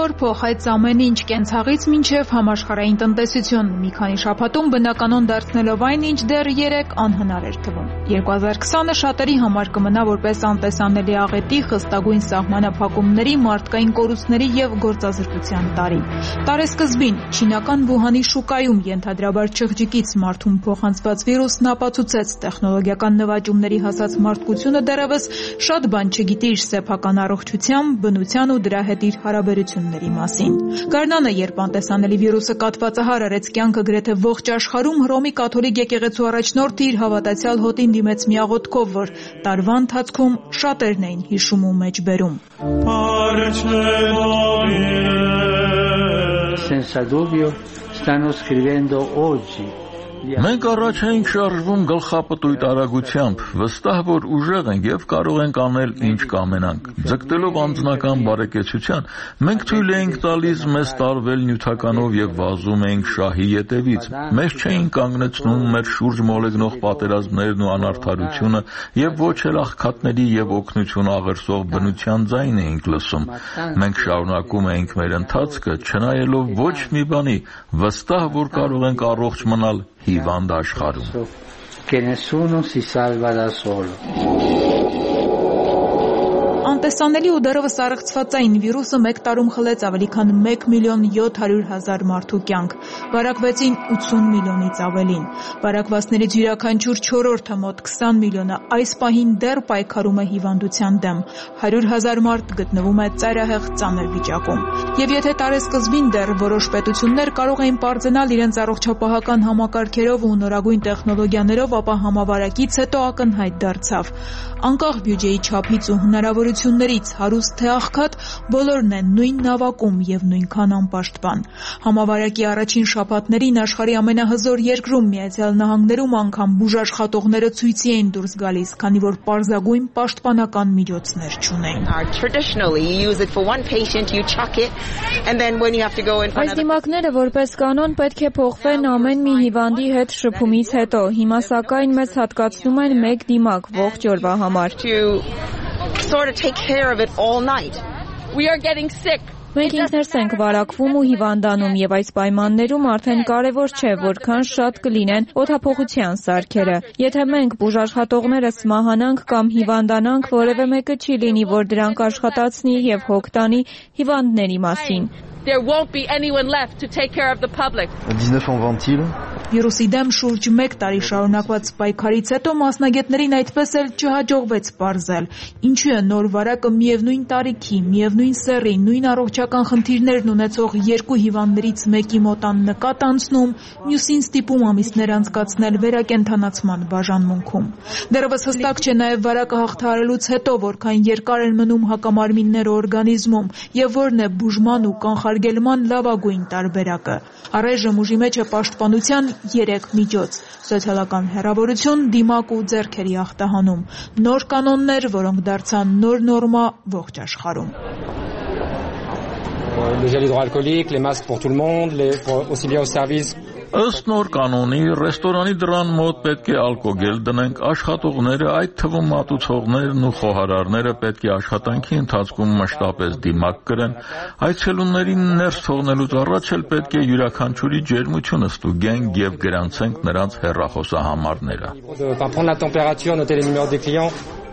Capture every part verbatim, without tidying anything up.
նոր փոխեց ամեն ինչ կենցաղից մինչև համաշխարհային տնտեսություն, մի քանի շաբաթում բնականոն դարձնելով այն, ինչ դեռ երեք անհնար էր թվում։ երկու հազար քսանը շատերի համար կմնա որպես անտեսանելի աղետի, խստագույն սահմանափակումների, մարդկային կորուստների և գործազրկության տարի։ Տարեսկզբին չինական Վուհանի շուկայում ենթադրաբար չղջիկից մարդուն փոխանցված վիրուսն ապացուցեց տեխնոլոգիական նվաճումների հասած մարդկությունը դեռևս շատ բան չգիտի իր սեփական առողջության, բնության ու դրա հետ իր հարաբերությունների մասին։ Գարնանը, երբ անտեսանելի վիրուսը կաթվածահար արեց կյանքը գրեթե ողջ աշխարհում, Հռոմի կաթոլիկ եկեղեցու առաջնորդը իր հավատացյալ հոտին դիմեց մի աղոթքով, որ տարվա ընթացքում շատերն էին հիշում ու մեջբերում։ Senza dubbio stanno scrivendo oggi. Մենք առաջ ենք շարժվում գլխապտույտ արագությամբ, վստահ որ ուժեղ ենք եւ կարող ենք անել ինչ կամենանք։ Ձգտելով անձնական բարեկեցության, մենք թույլ էինք տալիս մեզ տարվել նյութականով եւ վազում էինք շահի ետևից։ Մեզ չէին կանգնեցնում մեր շուրջ մոլեգնող պատերազմներն ու անարդարությունը եւ ոչ էլ աղքատների եւ օգնություն աղերսող բնության ձայն էինք լսում։ Մենք շարունակում էինք մեր ընթացքը, չնայելով ոչ մի բանի, վստահ որ կարող ենք առողջ մնալ հիվանդ աշխարհում։ Che nessuno si salva da solo. Անտեսանելի ու դեռևս առեղծվածային վիրուսը մեկ տարում խլեց ավելի քան մեկ միլիոն յոթ հարյուր հազար մարդու կյանք, վարակվեցին ութսուն միլիոնից ավելին։ Վարակվածներից յուրաքանչյուր չորրորդը մոտ քսան միլիոնը այս պահին դեռ պայքարում է հիվանդության դեմ, հարյուր հազար մարդ գտնվում է ծայրահեղ ծանր վիճակում։ Եվ եթե տարեսկզբին դեռ որոշ պետություններ կարող էին պարզենալ իրենց առողջապահական համակարգերով ու նորագույն տեխնոլոգիաներով, ապա համավարակից հետո ակնհայտ դարձավ։ Անկախ բյուջեի չափից ու հնարավորություններից, հարուստ թե աղքատ, բոլորն են նույն նավակում եւ նույնքան անպաշտպան։ Համավարակի առաջին շաբաթներին աշխարհի ամենահզոր երկրում Միացյալ Նահանգներում անգամ բուժաշխատողները ցույցի էին դուրս գալիս, քանի որ պարզագույն պաշտպանական միջոցներ չունեին։ Այս դիմակները որպես կանոն պետք է փոխվեն ամեն մի հիվանդի հետ շփումից հետո։ Հիմա սակայն մեզ հատկացնում են մեկ դիմակ ողջ օրվա համար։ Sort of take care of it all night. We are getting sick. Մենք ինքներս ենք վարակվում ու հիվանդանում եւ այս պայմաններում արդեն կարեւոր չէ որքան շատ կլինեն օդափոխության սարքերը։ Եթե մենք բուժաշխատողներս մահանանք կամ հիվանդանանք, որևէ մեկը չի լինի, որ դրանք աշխատացնի եւ հոգ տանի հիվանդների մասին։ There won't be anyone left to take care of the public. dix-neuf en ventile. Վիրուսի դեմ շուրջ մեկ տարի շարունակված պայքարից հետո մասնագետներին այդպես էլ չհաջողվեց պարզել, ինչու է նոր վարակը միևնույն տարիքի, միևնույն սեռի, նույն առողջական խնդիրներն ունեցող երկու հիվանդներից մեկի մոտ աննկատ անցնում, մյուսին ստիպում ամիսներ անցկացնել վերակենդանացման բաժանմունքում։ Դեռևս հստակ չէ նաև վարակը հաղթահարելուց հետո որքան երկար են մնում հակամարմինները օրգանիզմում եւ որն է բուժման ու կանխարգելման լավագույն տարբերակը։ Առայժմ ուժի մեջ է պաշտպանության երեք միջոց՝ սոցիալական հեռավորություն, դիմակ ու ձեռքերի ախտահանում, նոր կանոններ, որոնք դարձան նոր նորմա ողջ աշխարհում։ Les gels hydroalcooliques, les masques pour tout le monde, les, pour, aussi bien au service. Ըստ նոր կանոնի, ռեստորանի դռան մոտ պետք է ալկոգել դնենք, աշխատողները, այդ թվում մատուցողներն ու խոհարարները պետք է աշխատանքի ընթացքում մշտապես դիմակ կրեն, այցելուներին ներս թողնելուց առաջ էլ պետք է յուրաքանչյուրի ջերմությունը ստուգենք եւ գրանցենք նրանց հեռախոսահամարները։ Prendre la température, noter les numéros des clients.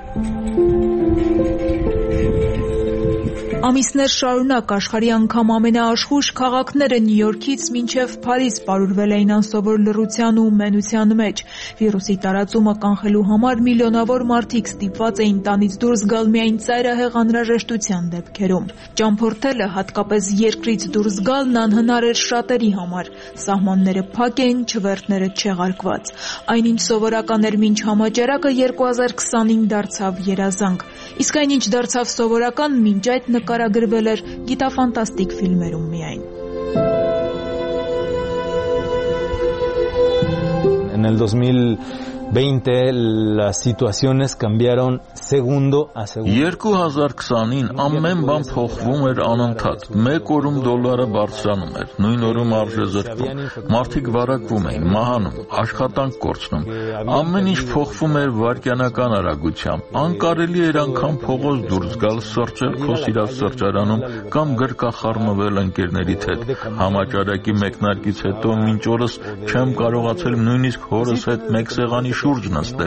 Ամիսներ շարունակ աշխարհի անգամ ամենաաշխույժ քաղաքները Նյու Յորքից մինչև Փարիզ պարուրվել էին անսովոր լռության ու մենության մեջ։ Վիրուսի տարածումը կանխելու համար միլիոնավոր մարդիկ ստիպված էին տանից դուրս գալ միայն ծայրահեղ անհրաժեշտության դեպքերում։ Ճամփորդելը, հատկապես երկրից դուրս գալն անհնար էր շատերի համար։ Սահմանները փակ էին, չվերթները չեղարկված։ Այնինչ սովորական էր մինչ համաճարակը երկու հազար քսանին դարձավ երազանք։ Իսկ այնինչ դարձավ սովորական, մինչ այդ նկարագրվել էր գիտաֆանտաստիկ ֆիլմերում միայն։ En el dos mil veinte las situaciones cambiaron segundo a segundo. երկու հազար քսանին ամեն բան փոխվում էր անընդհատ։ Մեկ օրում դոլարը բարձրանում էր, նույն օրում արժե զրկվում, մարդիկ վարակվում էին, մահանում, աշխատանք կորցնում։ Ամեն ինչ փոխվում էր վայրկյանական արագությամբ։ Անկարելի էր անգամ փողոց դուրս գալ, սրճել քո սիրած սրճարանում կամ գրկախառնվել ընկերներիդ հետ։ Համաճարակի մեկնարկից հետո մինչ օրս չեմ կարողացել նույնիսկ հորս հետ մեկ սեղանի շուրջ նստել։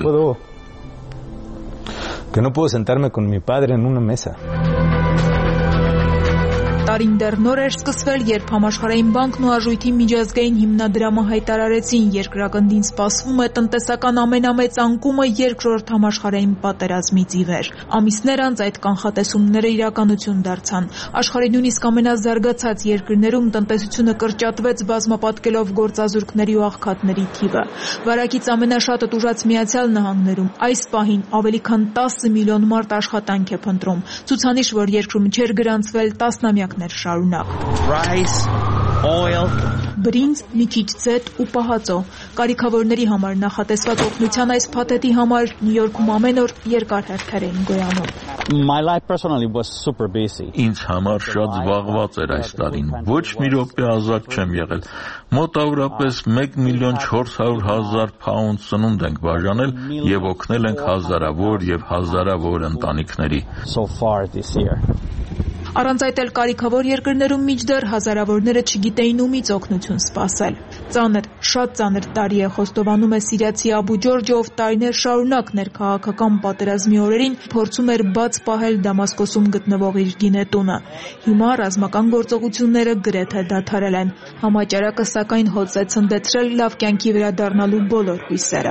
Que no puedo sentarme con mi padre en una mesa. Տարին դեռ նոր էր սկսվել, երբ Համաշխարհային բանկն ու Արժույթի միջազգային հիմնադրամը հայտարարեցին երկրագնդին սպասվում է տնտեսական ամենամեծ անկումը երկրորդ համաշխարհային պատերազմից ի վեր։ Ամիսներ անց այդ կանխատեսումները իրականություն դարձան։ Աշխարհի նույնիսկ ամենազարգացած երկրներում տնտեսությունը կրճատվեց բազմապատկելով գործազուրկների ու աղքատների թիվը։ Վարակից ամենաշատը տուժած Միացյալ Նահանգներում այս պահին ավելի քան տասը միլիոն մարդ աշխատանք է փնտրում։ Ցուցանիշ, որ երկրում չէր գրանցվել տասնամյակներ շարունակ։ Rice, oil, Բրինձ, մի քիչ ձեթ ու պահածո։ Կարիքավորների համար նախատեսված օգնության այս փաթեթի համար Նյու Յորքում ամեն օր երկար հերթեր էին գոյանում։ My life personally was super busy. Ինձ համար շատ զբաղված էր այս տարին։ Ոչ մի րոպե ազատ չեմ եղել։ Մոտավորապես մեկ միլիոն չորս հարյուր հազար փաունդ սնունդ ենք բաժանել եւ օգնել ենք հազարավոր եւ հազարավոր ընտանիքների։ So far this year. Առանց այդ էլ կարիքավոր երկրներում միջդեռ հազարավորները չգիտեին ումից օգնություն սպասել։ Ծանր, շատ ծանր տարի է, խոստովանում է սիրիացի Աբու Ջորջը, ով տարիներ շարունակ ներքաղաքական պատերազմի օրերին փորձում էր բաց պահել Դամասկոսում գտնվող իր գինետունը։ Հիմա ռազմական գործողությունները գրեթե դադարել են։ Համաճարակը սակայն հոծ է ցնդեցրել լավ կյանքի վերադառնալու բոլոր հույսերը։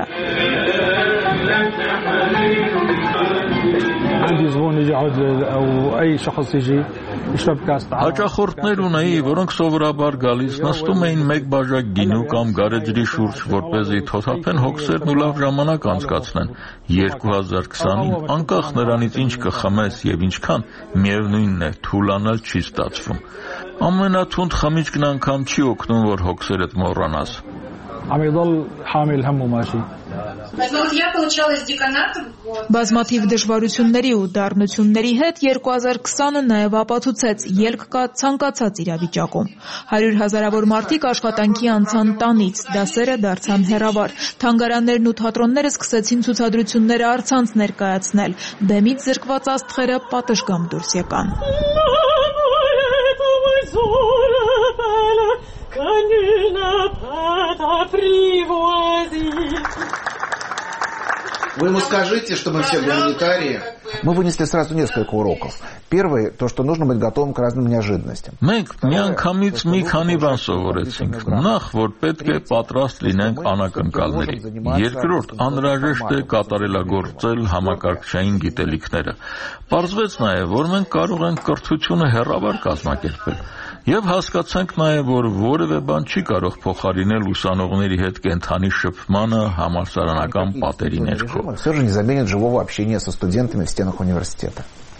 Հաճախորդներ ունեի, որոնք սովորաբար գալիս նստում էին մեկ բաժակ գինու կամ գարեջրի շուրջ, որպեսզի թոթափեն հոգսերն ու լավ ժամանակ անցկացնեն։ երկու հազար քսանին անկախ նրանից ինչ կխմես եւ ինչքան, միևնույնն է, թուլանալ չի ստացվում։ Ամենաթունդ խմիչքն անգամ չի օգնում, որ հոգսերդ մոռանաս։ Բազմաթիվ դժվարությունների ու դառնությունների հետ երկու հազար քսանը նաև ապացուցեց ելք կա ցանկացած իրավիճակում։ Հարյուր հազարավոր մարդիկ աշխատանքի անցան տանից, դասերը դարձան հեռավար, թանգարաններն ու թատրոնները սկսեցին ցուցադրությունները առցանց ներկայացնել, բեմից զրկված աստղերը պատշգամբ դուրս եկան։ Вы ему скажите, что мы все гуманитарии. Мы вынесли сразу несколько уроков. Первый, то, что нужно быть готовым к разным неожиданностям. Մենք միանգամից մի քանի բան սովորեցինք։ Նախ, որ պետք է պատրաստ լինենք անակնկալների։ Երկրորդ, անհրաժեշտ է կատարելագործել համակարգչային գիտելիքները։ Պարզվեց նաև, որ մենք կարող ենք կրթությունը հեռավար կազմակերպել։ Եվ հասկացանք նաև, որ որևէ բան չի կարող փոխարինել ուսանողների հետ կենթանի շփմանը համալսարանական պատերի ներքո։ Все же не заменит живого общения со студентами в стенах университета.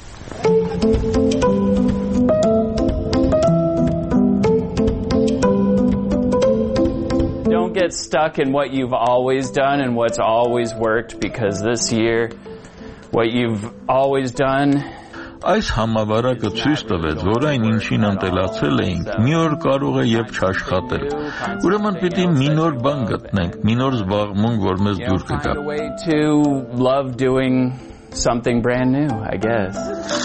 Don't get stuck in what you've always done and what's always worked, because this year what you've always done Այս համավարակը ցույց տվեց, որ այն ինչին ընտելացել էինք, մի օր կարող է եւ չաշխատել։ Ուրեմն պիտի մի նոր բան գտնենք, մի նոր զբաղմունք, որ մեզ դուր կգա։ To love doing something brand new, I guess.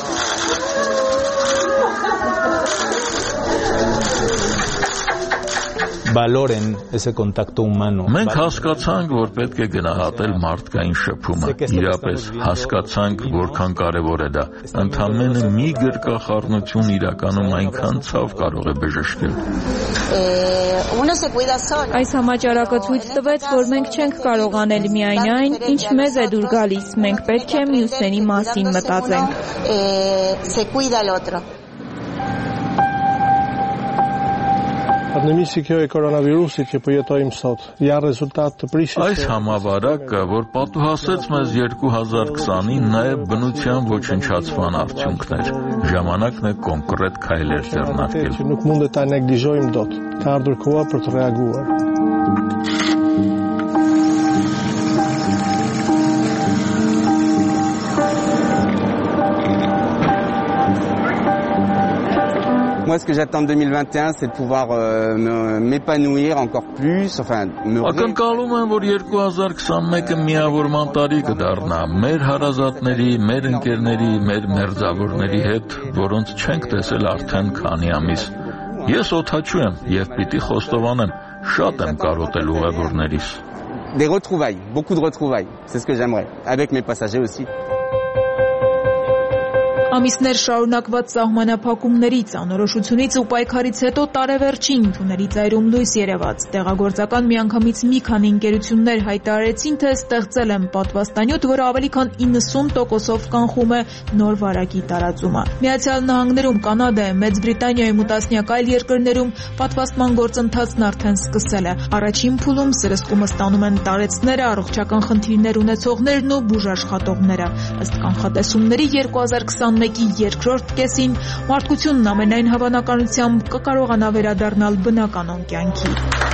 Valoren ese contacto humano. Մենք հասկացանք, որ պետք է գնահատել մարդկային շփումը։ Իրապես հասկացանք, որքան կարևոր է դա։ Ընդամենը մի գրկախառնություն իրականում այնքան ցավ կարող է բժշկել։ Այս համաճարակը ցույց տվեց, որ մենք չենք կարող անել միայն այն, ինչ մեզ է դուր գալիս։ Մենք պետք է մյուսների մասին մտածենք։ Այս համավարակը, որ պատուհասեց մեզ երկու հազար քսանին, նաև բնության ոչնչացման արդյունքներ։ Ժամանակն է կոնկրետ քայլեր ձեռնարկել։ Moi, ce que j'attends de deux mille vingt et un, c'est de pouvoir euh, m'épanouir encore plus, enfin, me... Ակնկալում եմ, որ երկու հազար քսանմեկը միավորման տարի կդառնա մեր հարազատների, մեր ընկերների, մեր մերձավորների հետ, որոնց չենք տեսել արդեն քանի ամիս։ Ես օդաչու եմ եւ պիտի խոստովանեմ, շատ եմ կարոտել ուղևորներիս։ Des retrouvailles, beaucoup de retrouvailles, c'est ce que j'aimerais, avec mes passagers aussi. Ամիսներ շարունակված սահմանափակումներից, անորոշությունից ու պայքարից հետո տարեվերջին թուների ծայրում լույս երևաց։ Տեղագործական միանգամից մի քանի ընկերություններ հայտարարեցին, թե ստեղծել են պատվաստանյութ, որը ավելի քան իննսուն տոկոսով կանխում է նոր վարակի տարածումը։ Միացյալ Նահանգներում, Կանադայում, Մեծ Բրիտանիայում ու տասնյակ այլ երկրներում պատվաստման գործընթացն արդեն սկսել է։ Առաջին փուլում սրսկումը ստանում են տարեցները, առողջական խնդիրներ ունեցողներն ու բուժաշխատողները։ Ըստ կանխատեսումների երկու հազար քսանմեկի երկրորդ կեսին մարդկությունն ամենայն հավանականությամբ կկարողանա վերադառնալ բնականon կյանքի։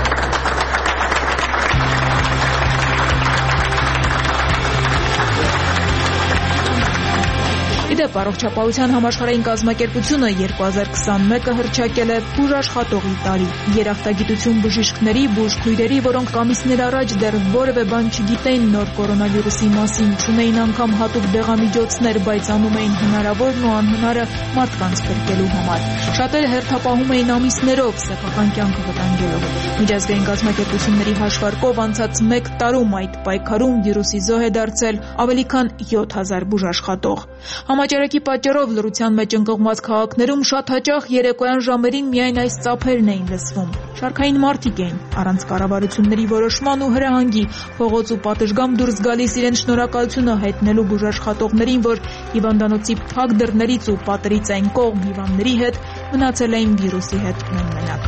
Իդեպ առողջապահության համաշխարհային կազմակերպությունը երկու հազար քսանմեկը հռչակել է բուժաշխատողի տարի։ Երախտագիտություն բժիշկների, բուժքույրերի, որոնք ամիսներ առաջ դեռ որևէ բան չգիտեին նոր կորոնավիրուսի մասին, չունեին անգամ հատուկ դեղամիջոցներ, բայց անում էին հնարավորն ու անհնարը մարդկանց փրկելու համար։ Շատերը հերթապահում էին ամիսներով, սեփական կյանքը վտանգելով։ Միջազգային կազմակերպությունների հաշվարկով անցած մեկ տարում այդ պայքարում վիրուսի զոհ է դարձել ավելի քան յոթ հազար բուժաշխատող։ Համաճարակի պատճառով լռության մեջ ընկղմված քաղաքներում շատ հաճախ երեկոյան ժամերին միայն այս ծափերն էին լսվում։ Շարքային մարդիկ էին, առանց կառավարությունների որոշման ու հրահանգի, փողոց ու պատշգամբ դուրս գալիս իրենց շնորհակալությունը հայտնելու բուժաշխատողներին, որ հիվանդանոցի փակ դռներից ու պատերից այն կողմ հիվանդների հետ մնացել էին վիրուսի հետ մենմենակ։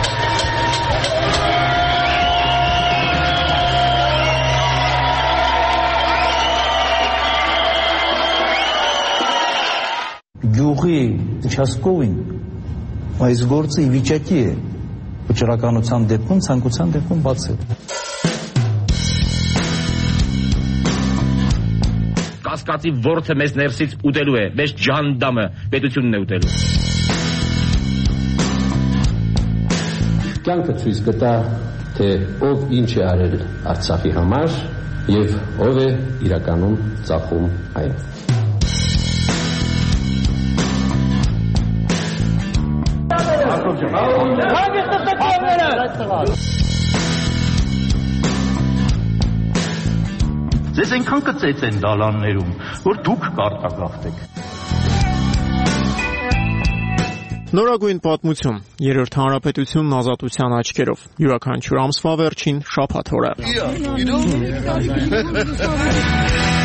Գյուղի участковին այս գործը ի վիճակի է վճռականության դեպքում, ցանկության դեպքում բացել։ Կասկածի ворթը մեզ ներսից ուտելու է, մեզ ջանդամը պետությունն է ուտելու։ Կյանքը ցույց կտա, թե ով ինչ է արել Արցախի համար եւ ով է իրականում ծախում այն։ Ձեզ այնքան կծեց են դալաններում, որ դուք կարտագաղթեք։ Նորագույն պատմություն, երրորդ հանրապետությունն ազատության աչքերով, յուրաքանչյուր ամսվա վերջին շաբաթ օրը։